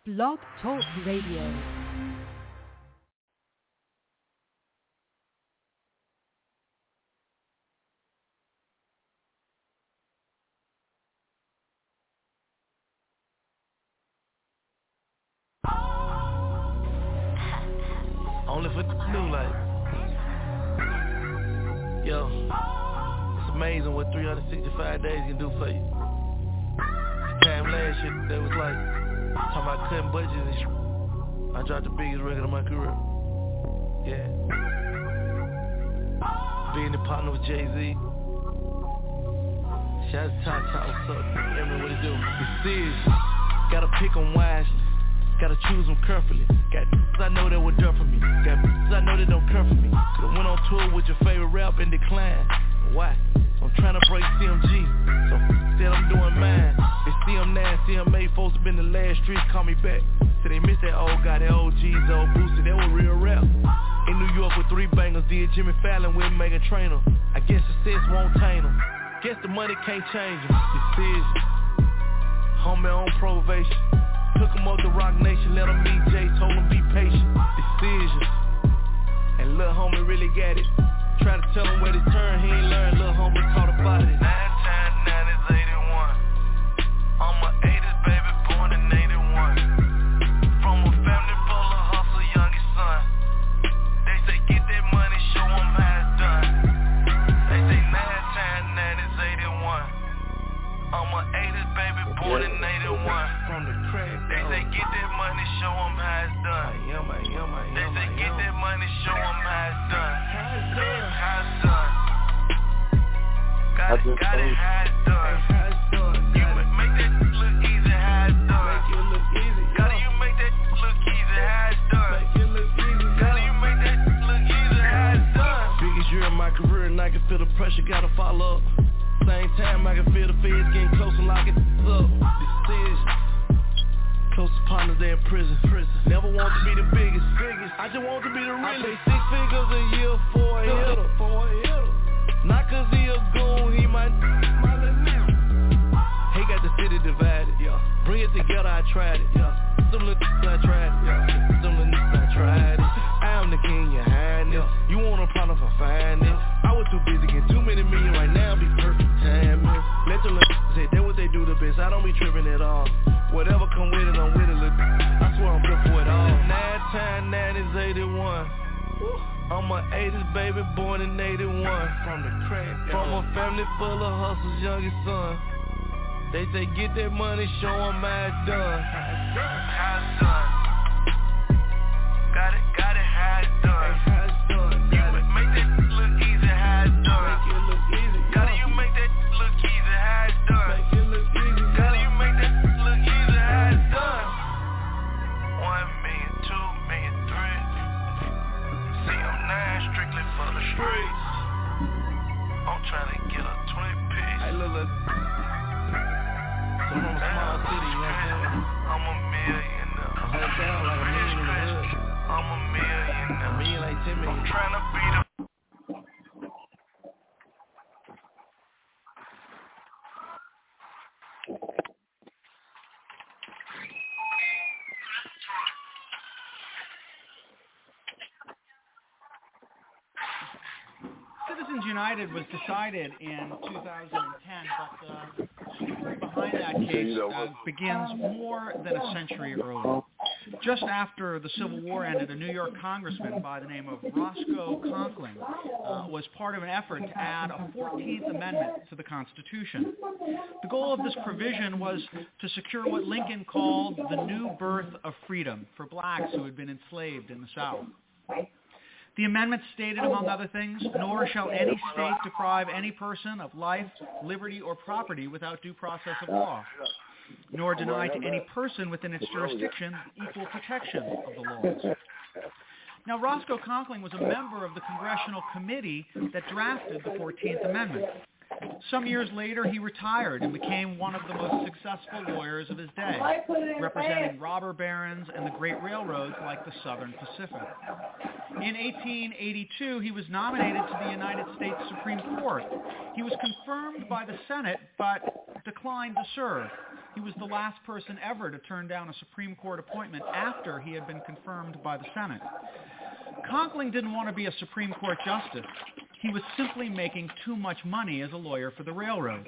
Blog Talk Radio. Only for the new life. Yo, it's amazing what 365 days can do for you. This time last year, that was like, talking about cutting budgets and shit. I dropped the biggest record of my career. Yeah. Being the partner with Jay-Z. Shout out to Tata, what's up? Remember what it do? It's serious. Gotta pick 'em wisely. Gotta choose them carefully. Got I know that were done for me. Got I know that don't come for me. Could've went on tour with your favorite rap and declined. Why? I'm trying to break CMG. So said I'm doing mine. They CM9, CM8 folks been the last streets, call me back. So they miss that old guy, that old G's, old Boosie, that was real rap. In New York with 3 bangers, did Jimmy Fallon with Meghan Trainor. I guess success won't taint them. Guess the money can't change them. Decision. Homie on probation. Took him up to Rock Nation, let him meet Jay, told him be patient. Decisions. And lil' homie really got it. Try to tell him where to turn, he ain't learned, lil' homie caught about it. 9 times 9 is 81. I'm a 80s baby, born in 81. From a family full of hustle, youngest son. They say get that money, show them how it's done. They say 9 times 9 is 81. I'm a 80s baby, born in 81. From the crack, they say get that money, show them how it's done. They say get that money, show them how it's done. How it's done. Got it, how it's done. You make that look easy, how it's done. Gotta you make that look easy, how it's done. Gotta you make that look easy, how it's done. Biggest year of my career and I can feel the pressure, gotta follow up. Same time I can feel the feds getting close and locking up. Decisions. Closest partners they in prison. Never want to be the biggest. I just want to be the realest. I pay 6 figures a year for a hitter. Not cause he a goon, he my little nigga. He got the city divided. Bring it together, I tried it. Some little I tried it. Some little I tried it. I am the king, your highness. You want a problem for finding. I was too busy getting too many million right now, be perfect timing. Let the little say that what they do the best. I don't be tripping at all. Whatever come with it, I'm with it. Look, I swear I'm good for it all. 9 times 9 is 81. I'm a 80s baby, born in 81. From the crack, from a family full of hustles, youngest son. They say get that money, show them how it's done. How it's done. Got it, how it's done. You make that look easy, how it's done. Gotta you make that look easy, how it's done. Gotta you make that look easy, how it's done. 1 million, 2 million, 3. CM9 strictly for the streets. I'm trying to get a 20 piece. Hey, look. So from a small city, you know what I'm saying? I'm a millionaire. I hold down like a million in the hood. I'm a millionaire. A million like 10 million. I'm trying to be the Citizens United was decided in 2010, but the story behind that case begins more than a century earlier. Just after the Civil War ended, a New York congressman by the name of Roscoe Conkling was part of an effort to add a 14th Amendment to the Constitution. The goal of this provision was to secure what Lincoln called the new birth of freedom for blacks who had been enslaved in the South. The amendment stated, among other things, nor shall any state deprive any person of life, liberty, or property without due process of law, nor deny to any person within its jurisdiction equal protection of the laws. Now, Roscoe Conkling was a member of the congressional committee that drafted the 14th Amendment. Some years later, he retired and became one of the most successful lawyers of his day, representing robber barons and the great railroads like the Southern Pacific. In 1882, he was nominated to the United States Supreme Court. He was confirmed by the Senate, but declined to serve. He was the last person ever to turn down a Supreme Court appointment after he had been confirmed by the Senate. Conkling didn't want to be a Supreme Court justice. He was simply making too much money as a lawyer for the railroads.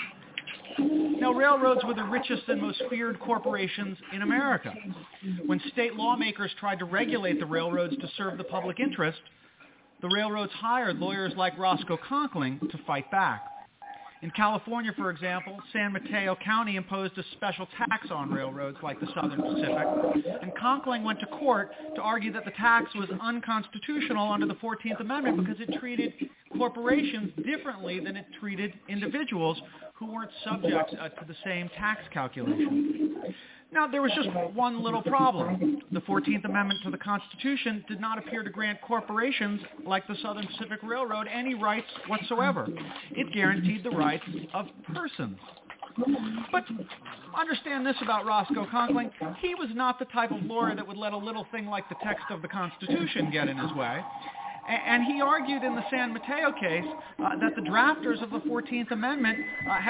Now, railroads were the richest and most feared corporations in America. When state lawmakers tried to regulate the railroads to serve the public interest, the railroads hired lawyers like Roscoe Conkling to fight back. In California, for example, San Mateo County imposed a special tax on railroads like the Southern Pacific, and Conkling went to court to argue that the tax was unconstitutional under the 14th Amendment because it treated corporations differently than it treated individuals who weren't subject to the same tax calculation. Now, there was just one little problem. The 14th Amendment to the Constitution did not appear to grant corporations like the Southern Pacific Railroad any rights whatsoever. It guaranteed the rights of persons. But understand this about Roscoe Conkling. He was not the type of lawyer that would let a little thing like the text of the Constitution get in his way. And he argued in the San Mateo case that the drafters of the 14th Amendment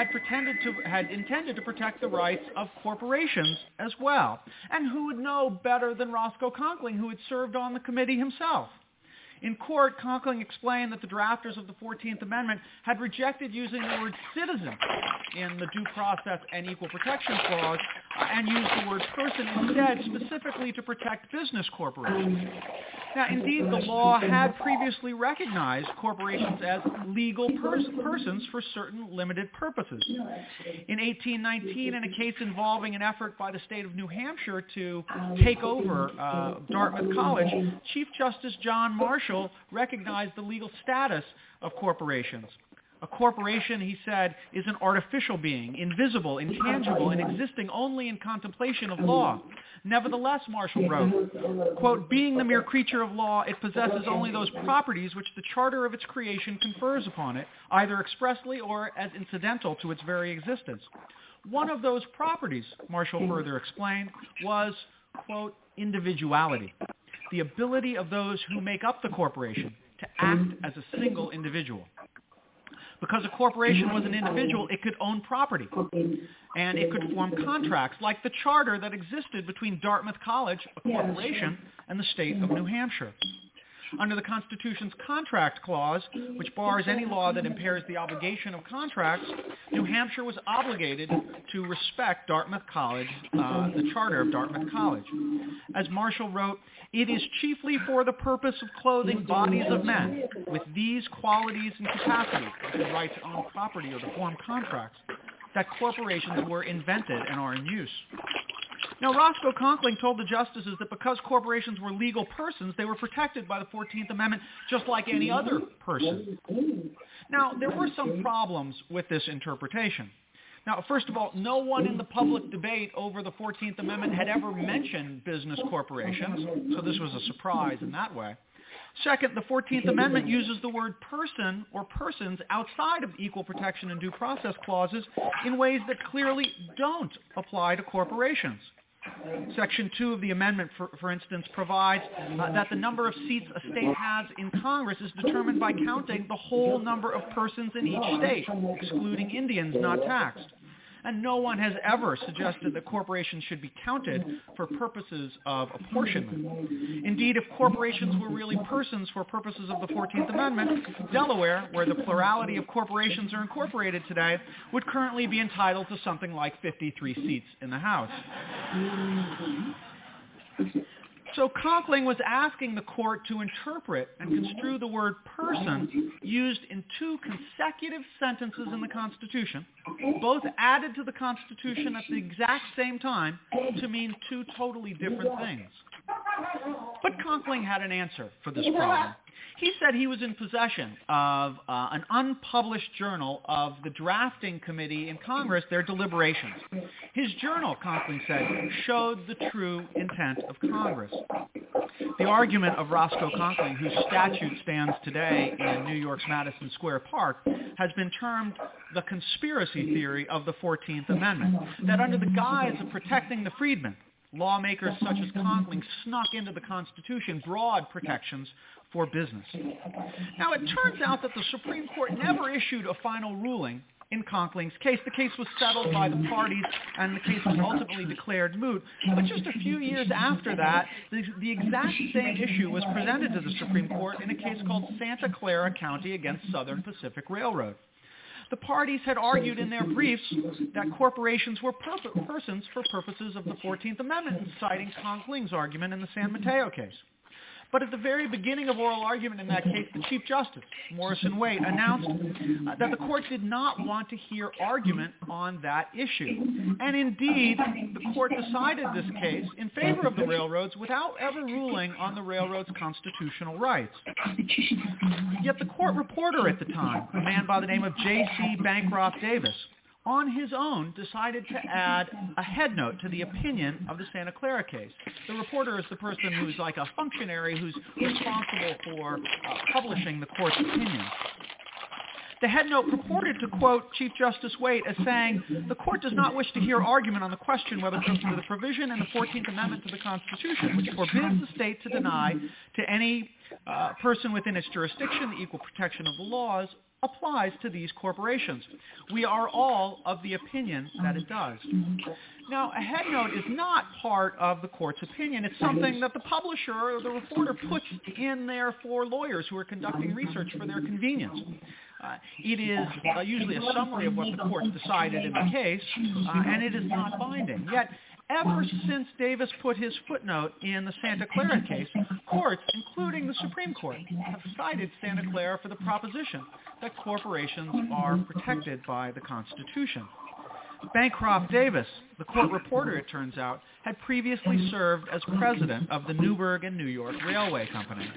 had intended to protect the rights of corporations as well. And who would know better than Roscoe Conkling, who had served on the committee himself? In court, Conkling explained that the drafters of the 14th Amendment had rejected using the word citizen in the Due Process and Equal Protection Clause and used the word person instead, specifically to protect business corporations. Now, indeed, the law had previously recognized corporations as legal persons for certain limited purposes. In 1819, in a case involving an effort by the state of New Hampshire to take over Dartmouth College, Chief Justice John Marshall recognized the legal status of corporations. A corporation, he said, is an artificial being, invisible, intangible, and existing only in contemplation of law. Nevertheless, Marshall wrote, quote, being the mere creature of law, it possesses only those properties which the charter of its creation confers upon it, either expressly or as incidental to its very existence. One of those properties, Marshall further explained, was, quote, individuality, the ability of those who make up the corporation to act as a single individual. Because a corporation was an individual, it could own property, and it could form contracts like the charter that existed between Dartmouth College, a corporation, and the state of New Hampshire. Under the Constitution's Contract Clause, which bars any law that impairs the obligation of contracts, New Hampshire was obligated to respect Dartmouth College, the charter of Dartmouth College. As Marshall wrote, it is chiefly for the purpose of clothing bodies of men with these qualities and capacities, the right to own property or to form contracts, that corporations were invented and are in use. Now, Roscoe Conkling told the justices that because corporations were legal persons, they were protected by the 14th Amendment just like any other person. Now, there were some problems with this interpretation. Now, first of all, no one in the public debate over the 14th Amendment had ever mentioned business corporations, so this was a surprise in that way. Second, the 14th Amendment uses the word person or persons outside of equal protection and due process clauses in ways that clearly don't apply to corporations. Section 2 of the amendment, for instance, provides that the number of seats a state has in Congress is determined by counting the whole number of persons in each state, excluding Indians not taxed. And no one has ever suggested that corporations should be counted for purposes of apportionment. Indeed, if corporations were really persons for purposes of the 14th Amendment, Delaware, where the plurality of corporations are incorporated today, would currently be entitled to something like 53 seats in the House. So Conkling was asking the court to interpret and construe the word person used in two consecutive sentences in the Constitution, both added to the Constitution at the exact same time, to mean two totally different things. But Conkling had an answer for this problem. He said he was in possession of an unpublished journal of the drafting committee in Congress, their deliberations. His journal, Conkling said, showed the true intent of Congress. The argument of Roscoe Conkling, whose statue stands today in New York's Madison Square Park, has been termed the conspiracy theory of the 14th Amendment, that under the guise of protecting the freedmen, lawmakers such as Conkling snuck into the Constitution broad protections for business. Now, it turns out that the Supreme Court never issued a final ruling in Conkling's case. The case was settled by the parties, and the case was ultimately declared moot. But just a few years after that, the exact same issue was presented to the Supreme Court in a case called Santa Clara County against Southern Pacific Railroad. The parties had argued in their briefs that corporations were persons for purposes of the 14th Amendment, citing Conkling's argument in the San Mateo case. But at the very beginning of oral argument in that case, the Chief Justice, Morrison Waite, announced that the court did not want to hear argument on that issue. And indeed, the court decided this case in favor of the railroads without ever ruling on the railroads' constitutional rights. Yet the court reporter at the time, a man by the name of J.C. Bancroft Davis, on his own decided to add a headnote to the opinion of the Santa Clara case. The reporter is the person who's like a functionary who's responsible for publishing the court's opinion. The headnote purported to quote Chief Justice Waite as saying, "The court does not wish to hear argument on the question whether the provision in the 14th Amendment to the Constitution, which forbids the state to deny to any person within its jurisdiction the equal protection of the laws, applies to these corporations. We are all of the opinion that it does." Now, a headnote is not part of the court's opinion. It's something that the publisher or the reporter puts in there for lawyers who are conducting research for their convenience. It is usually a summary of what the court decided in the case, and it is not binding. Yet, ever since Davis put his footnote in the Santa Clara case, courts, including the Supreme Court, have cited Santa Clara for the proposition that corporations are protected by the Constitution. Bancroft Davis, the court reporter, it turns out, had previously served as president of the Newburgh and New York Railway Company.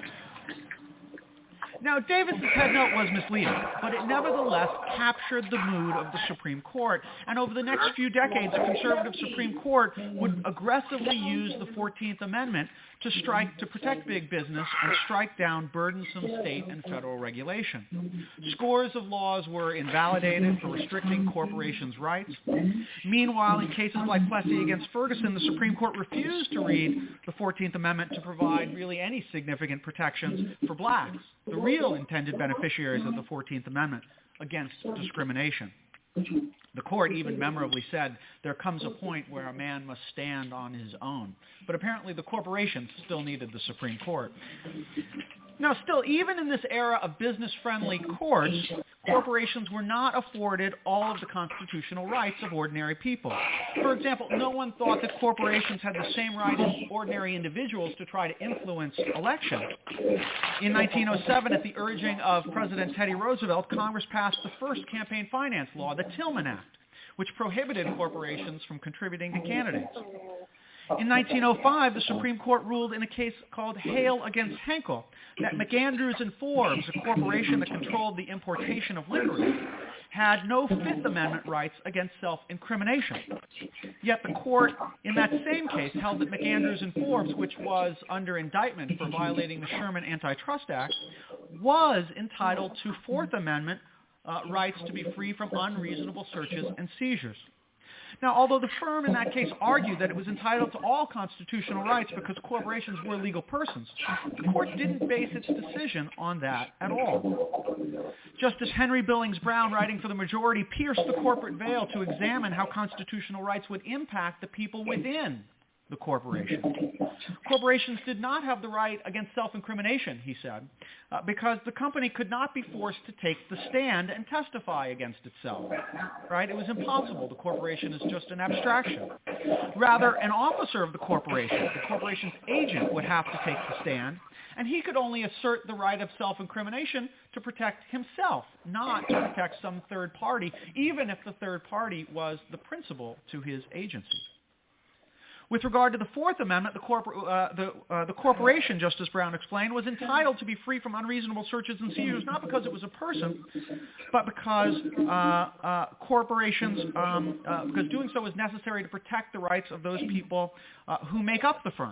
Now, Davis's headnote was misleading, but it nevertheless captured the mood of the Supreme Court. And over the next few decades, the conservative Supreme Court would aggressively use the 14th Amendment to protect big business and strike down burdensome state and federal regulation. Scores of laws were invalidated for restricting corporations' rights. Meanwhile, in cases like Plessy against Ferguson, the Supreme Court refused to read the 14th Amendment to provide really any significant protections for blacks, the real intended beneficiaries of the 14th Amendment, against discrimination. The court even memorably said, there comes a point where a man must stand on his own. But apparently the corporations still needed the Supreme Court. Now, still, even in this era of business-friendly courts, corporations were not afforded all of the constitutional rights of ordinary people. For example, no one thought that corporations had the same right as ordinary individuals to try to influence elections. In 1907, at the urging of President Teddy Roosevelt, Congress passed the first campaign finance law, the Tillman Act, which prohibited corporations from contributing to candidates. In 1905, the Supreme Court ruled in a case called Hale against Henkel that McAndrews and Forbes, a corporation that controlled the importation of licorice, had no Fifth Amendment rights against self-incrimination. Yet the court in that same case held that McAndrews and Forbes, which was under indictment for violating the Sherman Antitrust Act, was entitled to Fourth Amendment rights to be free from unreasonable searches and seizures. Now, although the firm in that case argued that it was entitled to all constitutional rights because corporations were legal persons, the court didn't base its decision on that at all. Justice Henry Billings Brown, writing for the majority, pierced the corporate veil to examine how constitutional rights would impact the people within the corporation. Corporations did not have the right against self-incrimination, he said, because the company could not be forced to take the stand and testify against itself. Right? It was impossible. The corporation is just an abstraction. Rather, an officer of the corporation's agent, would have to take the stand, and he could only assert the right of self-incrimination to protect himself, not to protect some third party, even if the third party was the principal to his agency. With regard to the Fourth Amendment, the corporation, Justice Brown explained, was entitled to be free from unreasonable searches and seizures, not because it was a person, but because because doing so was necessary to protect the rights of those people who make up the firm.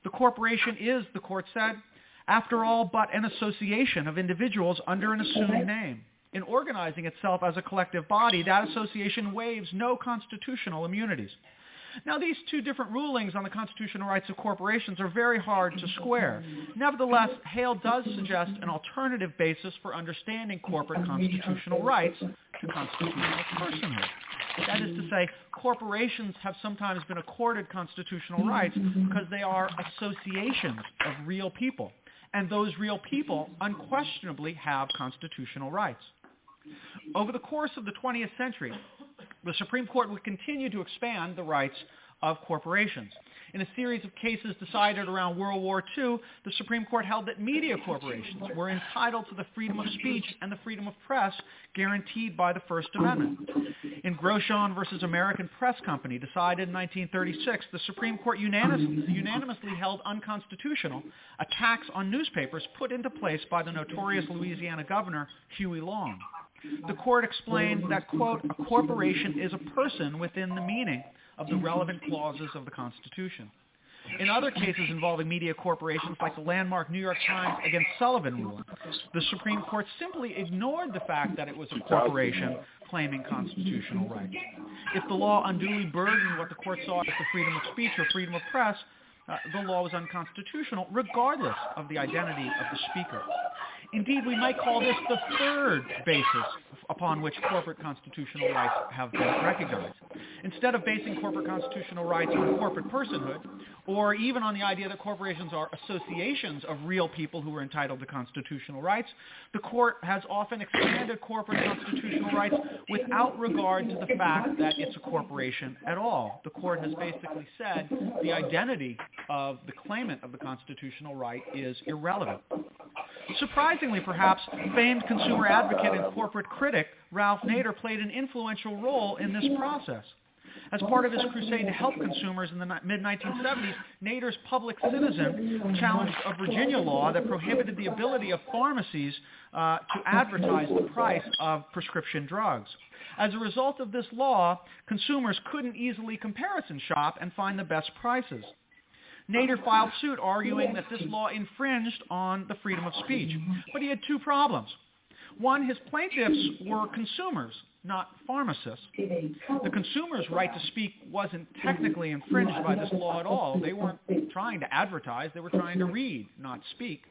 The corporation is, the court said, after all but an association of individuals under an assumed name. In organizing itself as a collective body, that association waives no constitutional immunities. Now, these two different rulings on the constitutional rights of corporations are very hard to square. Nevertheless, Hale does suggest an alternative basis for understanding corporate constitutional rights to constitutional personhood. That is to say, corporations have sometimes been accorded constitutional rights because they are associations of real people, and those real people unquestionably have constitutional rights. Over the course of the 20th century, the Supreme Court would continue to expand the rights of corporations. In a series of cases decided around World War II, the Supreme Court held that media corporations were entitled to the freedom of speech and the freedom of press guaranteed by the First Amendment. In Groshon versus American Press Company, decided in 1936, the Supreme Court unanimously held unconstitutional a tax on newspapers put into place by the notorious Louisiana governor, Huey Long. The court explained that, quote, a corporation is a person within the meaning of the relevant clauses of the Constitution. In other cases involving media corporations, like the landmark New York Times against Sullivan ruling, the Supreme Court simply ignored the fact that it was a corporation claiming constitutional rights. If the law unduly burdened what the court saw as the freedom of speech or freedom of press, the law was unconstitutional, regardless of the identity of the speaker. Indeed, we might call this the third basis upon which corporate constitutional rights have been recognized. Instead of basing corporate constitutional rights on corporate personhood, or even on the idea that corporations are associations of real people who are entitled to constitutional rights, the court has often expanded corporate constitutional rights without regard to the fact that it's a corporation at all. The court has basically said the identity of the claimant of the constitutional right is irrelevant. Surprisingly, perhaps, famed consumer advocate and corporate critic Ralph Nader played an influential role in this process. As part of his crusade to help consumers in the mid-1970s, Nader's Public Citizen challenged a Virginia law that prohibited the ability of pharmacies to advertise the price of prescription drugs. As a result of this law, consumers couldn't easily comparison shop and find the best prices. Nader filed suit arguing that this law infringed on the freedom of speech. But he had two problems. One, his plaintiffs were consumers, not pharmacists. The consumer's right to speak wasn't technically infringed by this law at all. They weren't trying to advertise. They were trying to read, not speak.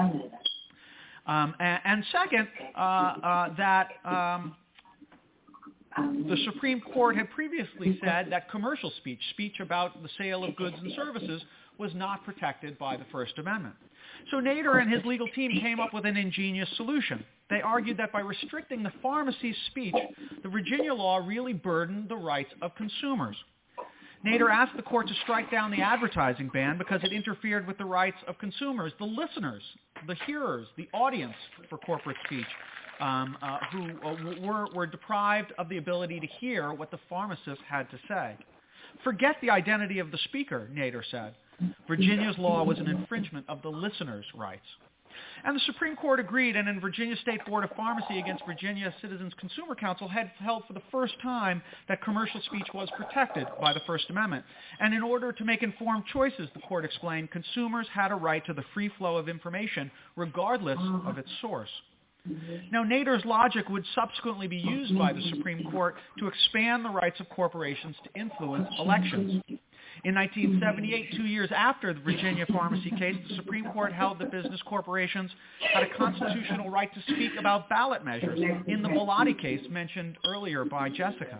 And second, that the Supreme Court had previously said that commercial speech, speech about the sale of goods and services, was not protected by the First Amendment. So Nader and his legal team came up with an ingenious solution. They argued that by restricting the pharmacy's speech, the Virginia law really burdened the rights of consumers. Nader asked the court to strike down the advertising ban because it interfered with the rights of consumers, the listeners, the hearers, the audience for corporate speech, who were deprived of the ability to hear what the pharmacist had to say. Forget the identity of the speaker, Nader said. Virginia's law was an infringement of the listener's rights. And the Supreme Court agreed, and in Virginia State Board of Pharmacy against Virginia Citizens Consumer Council had held for the first time that commercial speech was protected by the First Amendment. And in order to make informed choices, the court explained, consumers had a right to the free flow of information regardless of its source. Now, Nader's logic would subsequently be used by the Supreme Court to expand the rights of corporations to influence elections. In 1978, 2 years after the Virginia pharmacy case, the Supreme Court held that business corporations had a constitutional right to speak about ballot measures in the Bellotti case mentioned earlier by Jessica.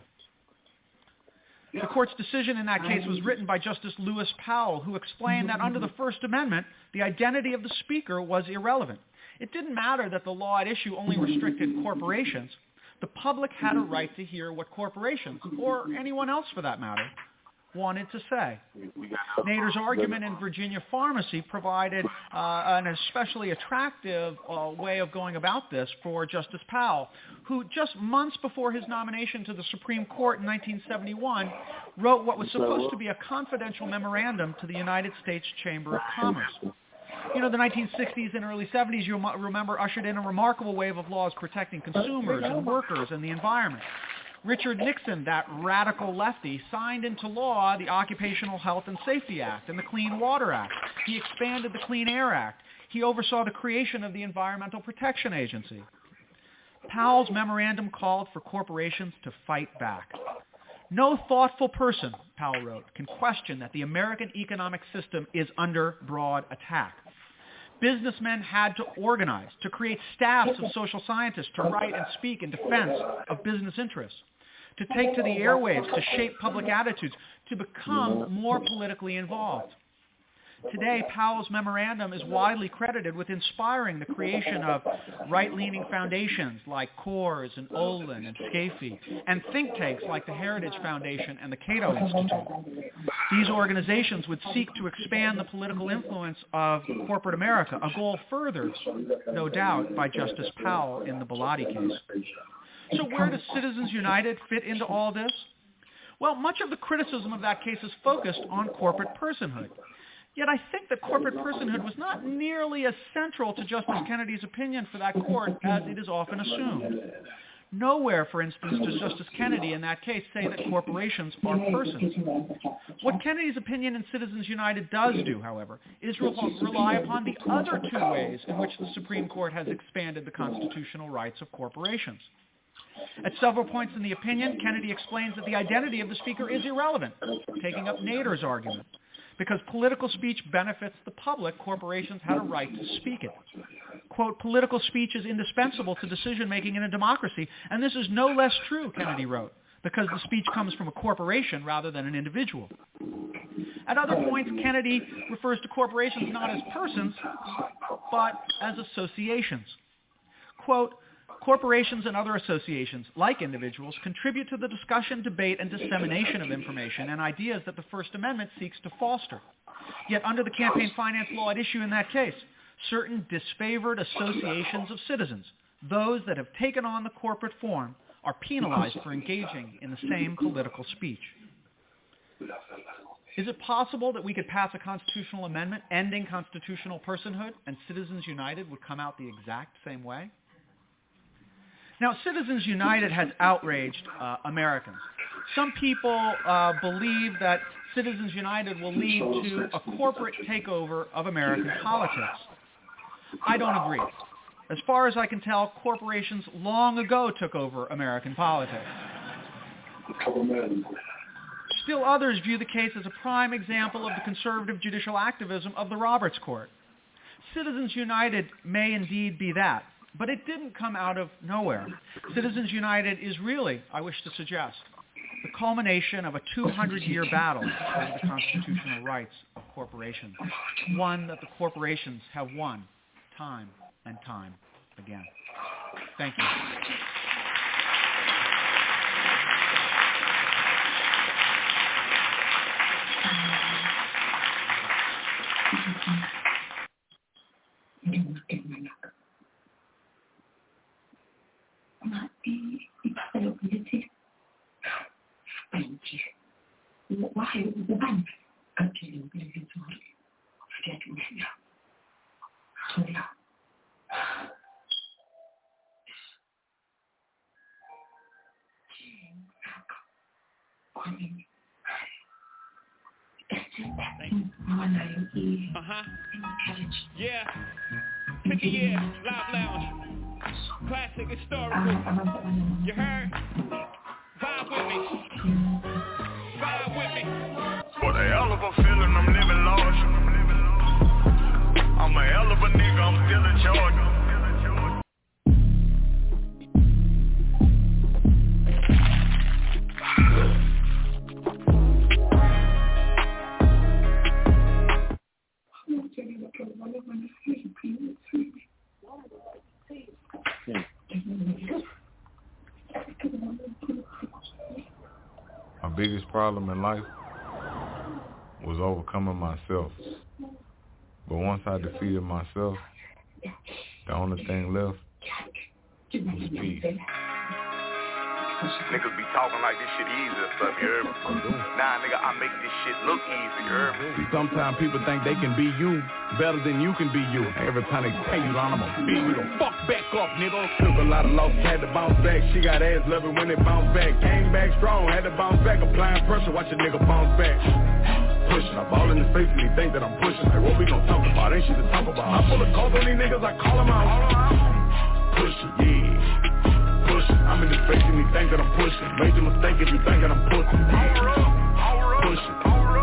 The court's decision in that case was written by Justice Lewis Powell, who explained that under the First Amendment, the identity of the speaker was irrelevant. It didn't matter that the law at issue only restricted corporations. The public had a right to hear what corporations, or anyone else for that matter, wanted to say. Nader's argument in Virginia Pharmacy provided an especially attractive way of going about this for Justice Powell, who just months before his nomination to the Supreme Court in 1971 wrote what was supposed to be a confidential memorandum to the United States Chamber of Commerce. You know, the 1960s and early 70s, you remember, ushered in a remarkable wave of laws protecting consumers and workers and the environment. Richard Nixon, that radical lefty, signed into law the Occupational Health and Safety Act and the Clean Water Act. He expanded the Clean Air Act. He oversaw the creation of the Environmental Protection Agency. Powell's memorandum called for corporations to fight back. No thoughtful person, Powell wrote, can question that the American economic system is under broad attack. Businessmen had to organize, to create staffs of social scientists to write and speak in defense of business interests, to take to the airwaves, to shape public attitudes, to become more politically involved. Today, Powell's memorandum is widely credited with inspiring the creation of right-leaning foundations like Coors and Olin and Scafee, and think tanks like the Heritage Foundation and the Cato Institute. These organizations would seek to expand the political influence of corporate America, a goal furthered, no doubt, by Justice Powell in the Bellotti case. So where does Citizens United fit into all this? Well, much of the criticism of that case is focused on corporate personhood. Yet I think that corporate personhood was not nearly as central to Justice Kennedy's opinion for that court as it is often assumed. Nowhere, for instance, does Justice Kennedy in that case say that corporations are persons. What Kennedy's opinion in Citizens United does do, however, is rely upon the other two ways in which the Supreme Court has expanded the constitutional rights of corporations. At several points in the opinion, Kennedy explains that the identity of the speaker is irrelevant, taking up Nader's argument. Because political speech benefits the public, corporations had a right to speak it. Quote, political speech is indispensable to decision-making in a democracy, and this is no less true, Kennedy wrote, because the speech comes from a corporation rather than an individual. At other points, Kennedy refers to corporations not as persons, but as associations. Quote, corporations and other associations, like individuals, contribute to the discussion, debate, and dissemination of information and ideas that the First Amendment seeks to foster. Yet under the campaign finance law at issue in that case, certain disfavored associations of citizens, those that have taken on the corporate form, are penalized for engaging in the same political speech. Is it possible that we could pass a constitutional amendment ending constitutional personhood and Citizens United would come out the exact same way? Now, Citizens United has outraged Americans. Some people believe that Citizens United will lead to a corporate takeover of American politics. I don't agree. As far as I can tell, corporations long ago took over American politics. Still others view the case as a prime example of the conservative judicial activism of the Roberts Court. Citizens United may indeed be that. But it didn't come out of nowhere. Citizens United is really, I wish to suggest, the culmination of a 200-year battle over the constitutional rights of corporations, one that the corporations have won time and time again. Thank you. Yeah. Pick a year, Live Lounge. Classic, historical. You heard? Vibe with me. Vibe with me. What a hell of a feeling, I'm living large. I'm a hell of a nigga, I'm still in charge. My biggest problem in life was overcoming myself. But once I defeated myself, the only thing left was peace. Niggas be talking like this shit easy or stuff, you heard me? Nah, nigga, I make this shit look easy, you heard me? See, sometimes people think they can be you better than you can be you. Every time they pay you on, I'ma beat you the fuck back up, nigga. Took a lot of losses, had to bounce back. She got ass loving when it bounce back. Came back strong, had to bounce back. Applying pressure, watch a nigga bounce back. Pushing, I ball in his face and he think that I'm pushing. Like, what we gon' talk about? Ain't shit to talk about. I pull a calls on these niggas, I call them out. Pushing, yeah. Pushing, I'm in his face and he think that I'm pushing. Major mistake if you think that I'm pushing. Pushing,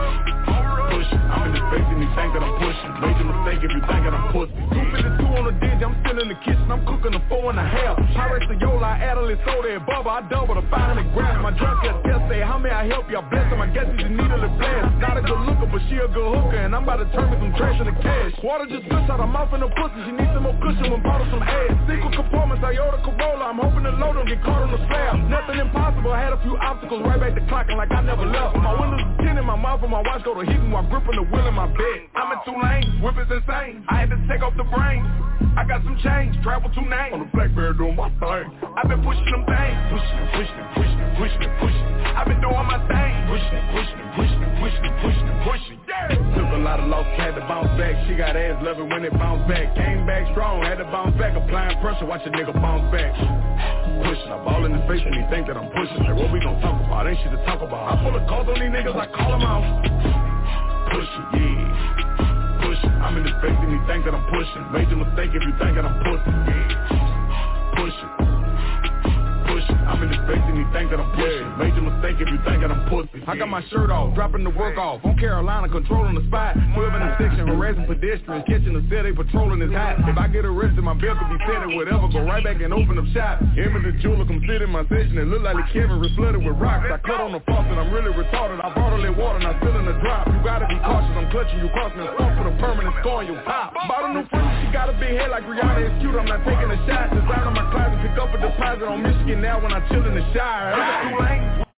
pushing, I'm in his face and he think that I'm pushing. Major mistake if you think that I'm pushing. 252 on the ditch, I'm still in the kitchen, I'm cooking a 4.5. Pirates of Yola, Adelaide, soda, and Bubba, I double the 500 grams. My drug test say, how may I help you? I bless him, I guess he's a needle and blast. Not a good looker, but she a good hooker, and I'm about to turn me some trash into cash. Water just gush out her mouth in the pussy, she needs some more cushion when bought her some ass. Sequel compartments, Toyota Corolla, I'm hoping the load don't get caught on the slab. Nothing impossible, I had a few obstacles right back to clocking like I never left. My windows are tinted, my mouth and my watch go to heating while gripping the wheel in my bed. I'm in 2 lanes, whip is insane. I had to take off the brains. I got some change, travel 2 names. On the Blackberry doing my thing. I've been pushing them things. Pushing and pushing and pushing and pushing and pushing. I've been doing my thing. Pushing and pushing and pushing and pushing and pushing and pushing. Yeah. Took a lot of losses, had to bounce back. She got ass loving when it bounced back. Came back strong, had to bounce back. Applying pressure, watch a nigga bounce back. Pushing, I ball in his face and he think that I'm pushing. Like, what we gon' talk about? Ain't shit to talk about. I pull a calls on these niggas, I call them out. Pushing, yeah. Pushing, I'm in his face and he think that I'm pushing. Major mistake if you think that I'm pushing, yeah. Pushing, pushing, I'm in his face and he think that I'm pushing. Major mistake if you think that I'm pushing. I got my shirt off, dropping the work off. On Carolina, controlling the spot. 12 in the section, harassing pedestrians. Catching the set, they patrolling his hot. If I get arrested, my bill could be set or whatever. Go right back and open up shop. Him and the jeweler come sit in my section. It look like the Kevin flooded with rocks. I cut on the faucet, I'm really retarded. I brought a little water and I still in the drop. You gotta be cautious, I'm clutching you, crossing the phone for the permanent scar on your top. Bought a new phone, she got a big head like Rihanna, it's cute, I'm not taking a shot. Design on my closet, pick up a deposit on Michigan now when I chill in the Shire.